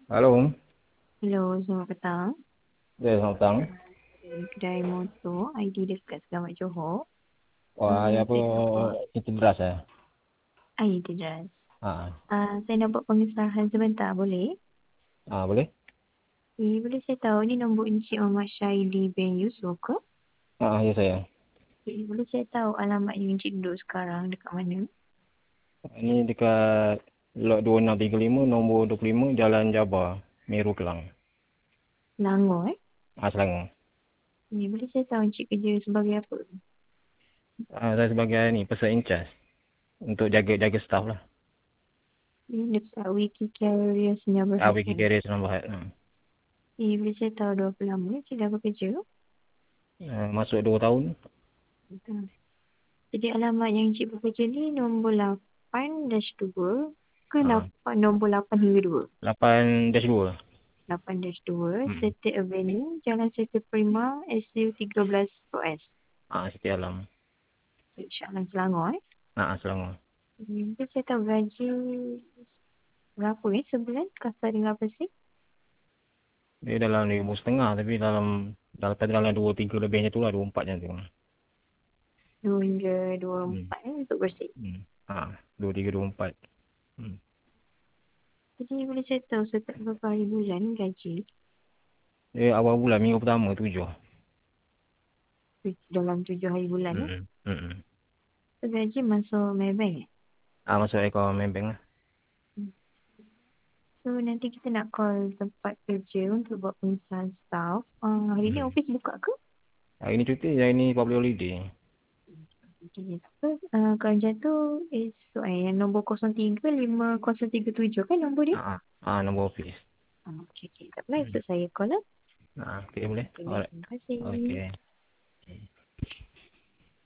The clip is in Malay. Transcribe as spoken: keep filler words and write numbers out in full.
Halo, Hello, selamat petang. ya selamat petang. Dari kedai motor I D dekat Selamat Johor. Wah, Uh, ya apa saya nampak itu beras ya? I D deras. Ah, Uh, saya nak buat pengesahan sebentar, boleh? ah boleh? Eh, boleh saya tahu ni nombor Encik Muhammad Syaili bin Yusof ke? Ah, ya saya. Eh, boleh saya tahu alamat yang Encik duduk sekarang dekat mana? Ini dekat lot dua enam tiga lima nombor dua puluh lima Jalan Jabar, Meru Kelang. Selangor eh? Ah, Selangor. Eh, boleh saya tahu Encik kerja sebagai apa? Ah, saya sebagai ni person in charge untuk jaga-jaga staff lah. Eh, dekat Wiki Carrier Sdn Ah, Bhd. Wiki Carrier Senang Berhad. Hmm. Eh, boleh saya tahu berapa lama Encik dah bekerja? Ah, masuk dua tahun. Betul. Jadi alamat yang Encik bekerja ni nombor lapan dash dua ke Ah, lapan, nombor lapan hingga dua? lapan dash dua. lapan dash dua, Hmm. Sete Avenue, Jalan Sete Prima, S U tiga belas O S. Ah, Siti Alam. InsyaAllah Selangor eh. Ah, Selangor. Hmm, Jadi saya tahu gaji berapa eh sebulan? Kasar dengan apa sih? Dia dalam ribu setengah tapi dalam dalam dalam dua tiga lebihnya tu lah dua empat macam tu. Dua hingga dua Hmm. empat eh untuk bersih. Hmm. Ah, dua tiga dua empat. Hmm. Jadi boleh saya tahu setiap berapa hari bulan gaji Dia awal bulan minggu pertama tujuh. tu- dalam tujuh hari bulan eh. Hmm. Hmm. So, gaji masuk Maybank eh. Ah, masuk ekor main bank lah. Hmm. So nanti kita nak call tempat kerja untuk buat pengesahan staff. Uh, hari ni Hmm. office buka ke? Hari ni cuti, hari ni public holiday. Okay. So uh, kalau macam tu esok eh, yang nombor kosong tiga lima kosong tiga tujuh kan nombor dia? Ah, ah, nombor office. Ah, okay, okay. Tak apa, Hmm. esok saya call lah. Ah, okay, boleh. Okay, Alright. terima kasih. Okay.